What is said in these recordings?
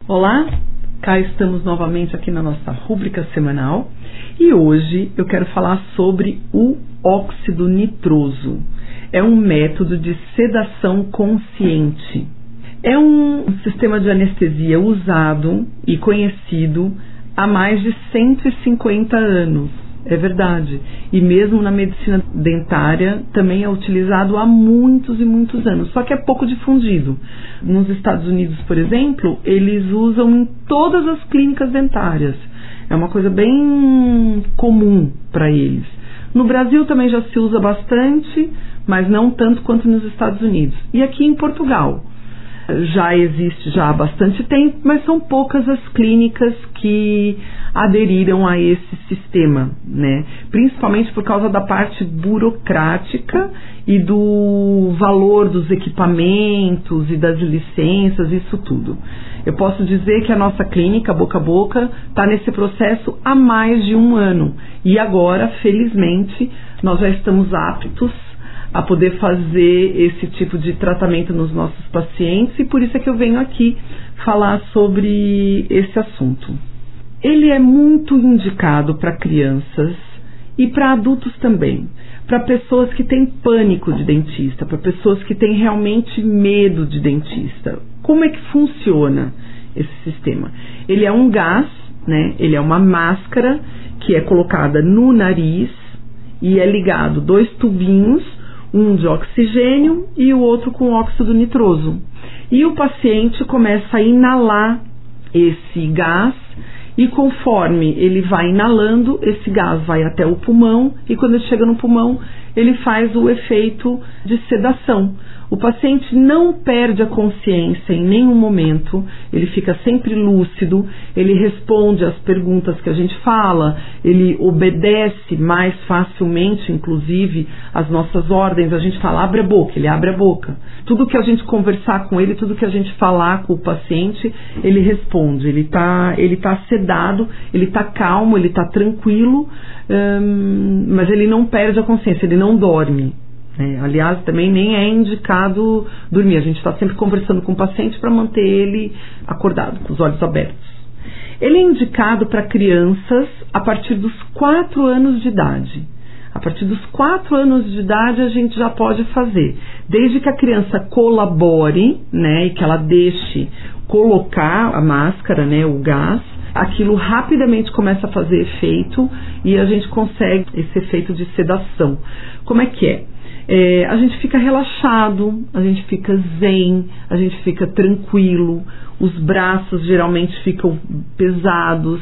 Olá, cá estamos novamente aqui na nossa rúbrica semanal e hoje eu quero falar sobre o óxido nitroso. É um método de sedação consciente. É um sistema de anestesia usado e conhecido há mais de 150 anos. É verdade. E mesmo na medicina dentária também é utilizado há muitos e muitos anos, só que é pouco difundido. Nos Estados Unidos, por exemplo, eles usam em todas as clínicas dentárias. É uma coisa bem comum para eles. No Brasil também já se usa bastante, mas não tanto quanto nos Estados Unidos. E aqui em Portugal já existe já há bastante tempo, mas são poucas as clínicas que aderiram a esse sistema, né? Principalmente por causa da parte burocrática e do valor dos equipamentos e das licenças, isso tudo. Eu posso dizer que a nossa clínica, Boca a Boca, está nesse processo há mais de um ano. E agora, felizmente, nós já estamos aptos a poder fazer esse tipo de tratamento nos nossos pacientes, e por isso é que eu venho aqui falar sobre esse assunto. Ele é muito indicado para crianças e para adultos também, para pessoas que têm pânico de dentista, para pessoas que têm realmente medo de dentista. Como é que funciona esse sistema? Ele é um gás, né? Ele é uma máscara que é colocada no nariz e é ligado 2 tubinhos, um de oxigênio e o outro com óxido nitroso. E o paciente começa a inalar esse gás e conforme ele vai inalando, esse gás vai até o pulmão e quando ele chega no pulmão, ele faz o efeito de sedação. O paciente não perde a consciência em nenhum momento, ele fica sempre lúcido, ele responde às perguntas que a gente fala, ele obedece mais facilmente, inclusive, às nossas ordens. A gente fala, abre a boca, ele abre a boca. Tudo que a gente conversar com ele, tudo que a gente falar com o paciente, ele responde. Ele tá sedado, ele tá calmo, ele tá tranquilo, mas ele não perde a consciência, ele não dorme. Aliás, também nem é indicado dormir. A gente está sempre conversando com o paciente para manter ele acordado, com os olhos abertos. Ele é indicado para crianças a partir dos 4 anos de idade. A partir dos 4 anos de idade a gente já pode fazer, desde que a criança colabore, né, e que ela deixe colocar a máscara, né, o gás. Aquilo rapidamente começa a fazer efeito e a gente consegue esse efeito de sedação. Como é que é? A gente fica relaxado, a gente fica zen, a gente fica tranquilo, os braços geralmente ficam pesados,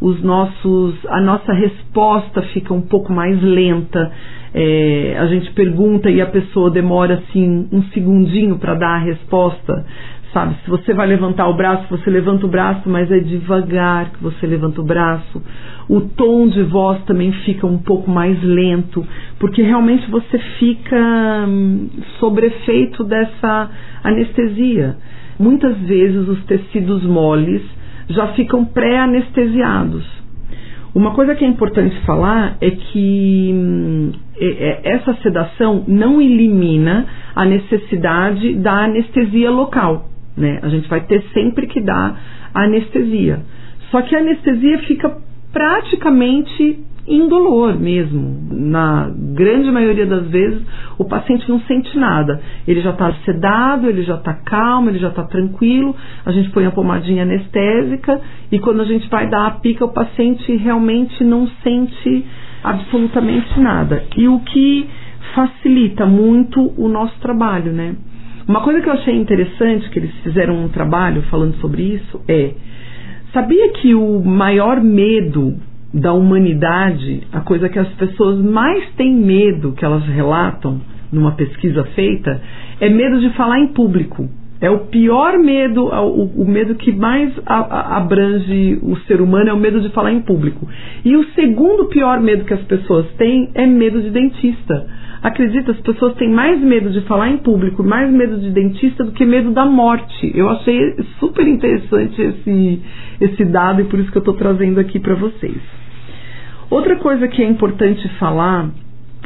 a nossa resposta fica um pouco mais lenta, a gente pergunta e a pessoa demora assim um segundinho para dar a resposta, sabe? Se você vai levantar o braço, você levanta o braço, mas é devagar que você levanta o braço. O tom de voz também fica um pouco mais lento, porque realmente você fica sob efeito dessa anestesia. Muitas vezes os tecidos moles já ficam pré-anestesiados. Uma coisa que é importante falar é que essa sedação não elimina a necessidade da anestesia local, né? A gente vai ter sempre que dar a anestesia. Só que a anestesia fica praticamente indolor mesmo. Na grande maioria das vezes, o paciente não sente nada. Ele já está sedado, ele já está calmo, ele já está tranquilo. A gente põe a pomadinha anestésica e quando a gente vai dar a pica, o paciente realmente não sente absolutamente nada. E o que facilita muito o nosso trabalho, né? Uma coisa que eu achei interessante, que eles fizeram um trabalho falando sobre isso, sabia que o maior medo da humanidade, a coisa que as pessoas mais têm medo, que elas relatam numa pesquisa feita, é medo de falar em público. É o pior medo, o medo que mais abrange o ser humano é o medo de falar em público. E o segundo pior medo que as pessoas têm é medo de dentista. Acredita, as pessoas têm mais medo de falar em público, mais medo de dentista do que medo da morte. Eu achei super interessante esse dado e por isso que eu estou trazendo aqui para vocês. Outra coisa que é importante falar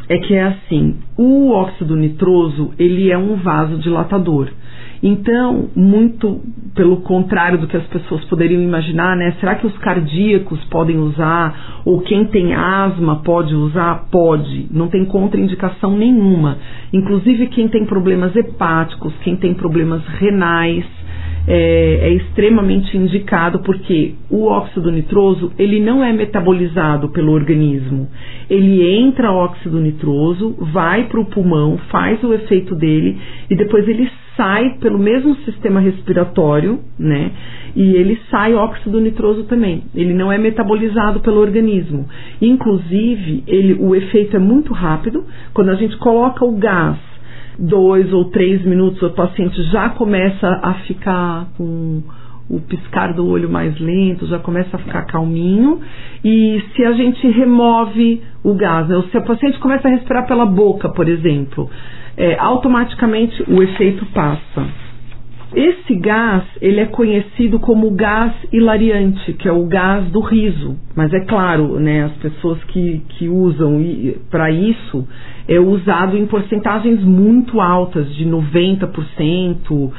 é que é assim, o óxido nitroso, ele é um vasodilatador. Então, muito pelo contrário do que as pessoas poderiam imaginar, né? Será que os cardíacos podem usar? Ou quem tem asma pode usar? Pode. Não tem contraindicação nenhuma. Inclusive quem tem problemas hepáticos, quem tem problemas renais, é extremamente indicado, porque o óxido nitroso, ele não é metabolizado pelo organismo. Ele entra óxido nitroso, vai para o pulmão, faz o efeito dele e depois ele sai pelo mesmo sistema respiratório, né? E ele sai óxido nitroso também. Ele não é metabolizado pelo organismo. Inclusive, o efeito é muito rápido. Quando a gente coloca o gás 2 ou 3 minutos, o paciente já começa a ficar com o piscar do olho mais lento, já começa a ficar calminho. E se a gente remove o gás, né? Se o paciente começa a respirar pela boca, por exemplo, automaticamente o efeito passa. Esse gás, ele é conhecido como gás hilariante, que é o gás do riso. Mas é claro, né, as pessoas que usam para isso, é usado em porcentagens muito altas, de 90%,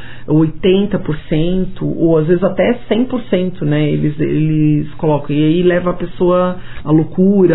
80%, ou às vezes até 100%, né, eles colocam. E aí leva a pessoa à loucura,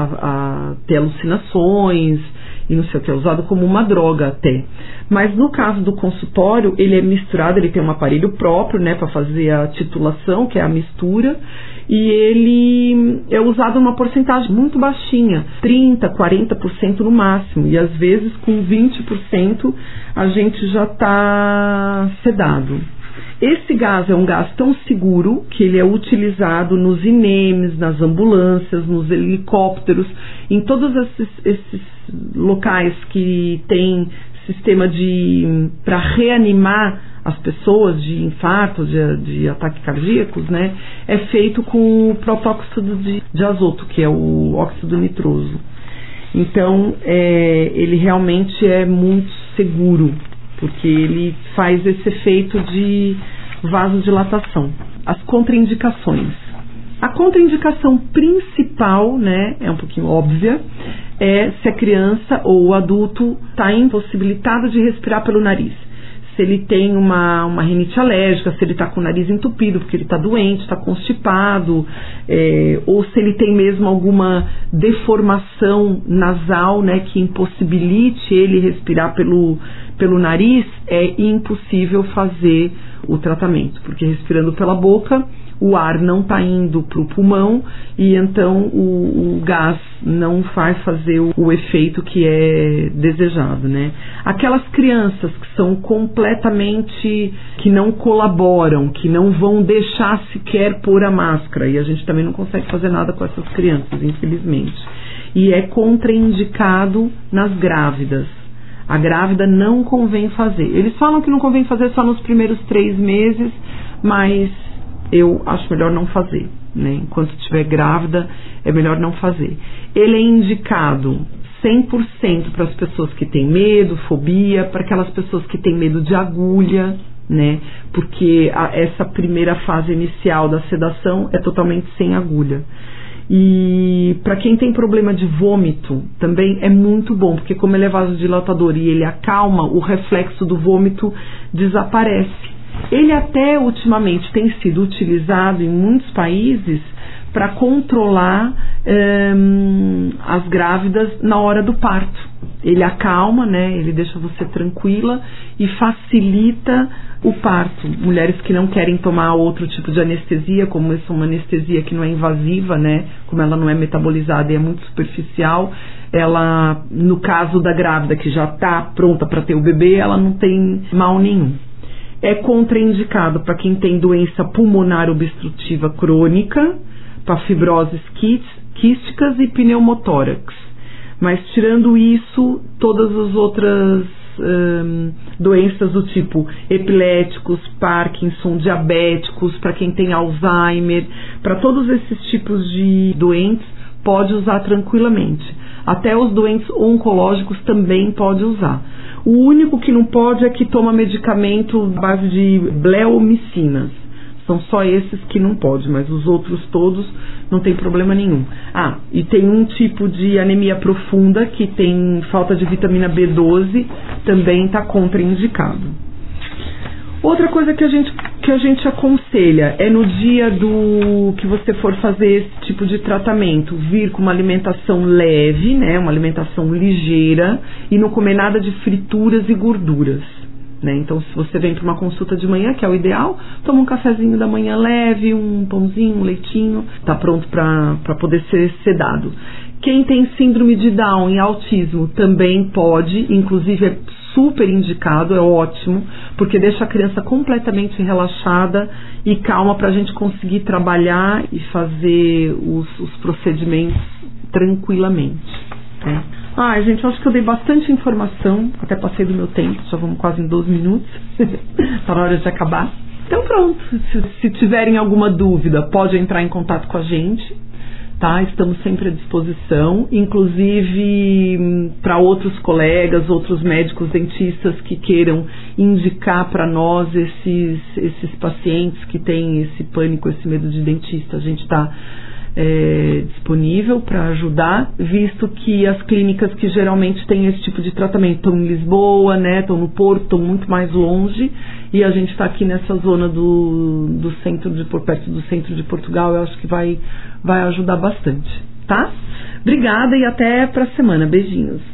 a ter alucinações, e não sei o que, é usado como uma droga até. Mas no caso do consultório, ele é misturado, ele tem um aparelho próprio, né, para fazer a titulação, que é a mistura, e ele é usado numa porcentagem muito baixinha, 30%, 40% no máximo, e às vezes com 20% a gente já está sedado. Esse gás é um gás tão seguro que ele é utilizado nos INEMs, nas ambulâncias, nos helicópteros, em todos esses locais que tem sistema para reanimar as pessoas de infarto, de ataques cardíacos, né? É feito com o próprio óxido de azoto, que é o óxido nitroso. Então, ele realmente é muito seguro, porque ele faz esse efeito de vasodilatação. As contraindicações. A contraindicação principal, né, é um pouquinho óbvia, é se a criança ou o adulto está impossibilitado de respirar pelo nariz. Se ele tem uma rinite alérgica, se ele está com o nariz entupido porque ele está doente, está constipado, ou se ele tem mesmo alguma deformação nasal, né, que impossibilite ele respirar pelo nariz, é impossível fazer o tratamento, porque respirando pela boca, o ar não está indo para o pulmão e então o gás não vai fazer o efeito que é desejado, né? Aquelas crianças que são completamente, que não colaboram, que não vão deixar sequer pôr a máscara, e a gente também não consegue fazer nada com essas crianças, infelizmente. E é contraindicado nas grávidas. A grávida não convém fazer. Eles falam que não convém fazer só nos primeiros 3 meses, mas eu acho melhor não fazer, né? Enquanto estiver grávida, é melhor não fazer. Ele é indicado 100% para as pessoas que têm medo, fobia, para aquelas pessoas que têm medo de agulha, né? Porque essa primeira fase inicial da sedação é totalmente sem agulha. E para quem tem problema de vômito, também é muito bom, porque como ele é vasodilatador e ele acalma, o reflexo do vômito desaparece. Ele até ultimamente tem sido utilizado em muitos países para controlar as grávidas na hora do parto. Ele acalma, né? Ele deixa você tranquila e facilita o parto. Mulheres que não querem tomar outro tipo de anestesia, como essa é uma anestesia que não é invasiva, né? Como ela não é metabolizada e é muito superficial, ela, no caso da grávida que já está pronta para ter o bebê, ela não tem mal nenhum. É contraindicado para quem tem doença pulmonar obstrutiva crônica, para fibroses quísticas e pneumotórax. Mas tirando isso, todas as outras doenças do tipo epiléticos, Parkinson, diabéticos, para quem tem Alzheimer, para todos esses tipos de doentes, pode usar tranquilamente. Até os doentes oncológicos também pode usar. O único que não pode é que toma medicamento à base de bleomicinas. São só esses que não pode, mas os outros todos não tem problema nenhum. E tem um tipo de anemia profunda que tem falta de vitamina B12, também está contraindicado. Outra coisa que a gente aconselha é no dia que você for fazer esse tipo de tratamento, vir com uma alimentação leve, né, uma alimentação ligeira e não comer nada de frituras e gorduras. Né? Então, se você vem para uma consulta de manhã, que é o ideal, toma um cafezinho da manhã leve, um pãozinho, um leitinho, tá pronto para poder ser sedado. Quem tem síndrome de Down e autismo também pode, inclusive é super indicado, é ótimo, porque deixa a criança completamente relaxada e calma para a gente conseguir trabalhar e fazer os procedimentos tranquilamente. Né? Gente, eu acho que eu dei bastante informação, até passei do meu tempo, já vamos quase em 12 minutos, tá na hora de acabar. Então pronto, se tiverem alguma dúvida, pode entrar em contato com a gente, tá? Estamos sempre à disposição, inclusive para outros colegas, outros médicos dentistas que queiram indicar para nós esses pacientes que têm esse pânico, esse medo de dentista, a gente está disponível para ajudar, visto que as clínicas que geralmente têm esse tipo de tratamento estão em Lisboa, né, estão no Porto, estão muito mais longe, e a gente está aqui nessa zona do centro por perto do centro de Portugal. Eu acho que vai ajudar bastante, tá? Obrigada e até para a semana. Beijinhos.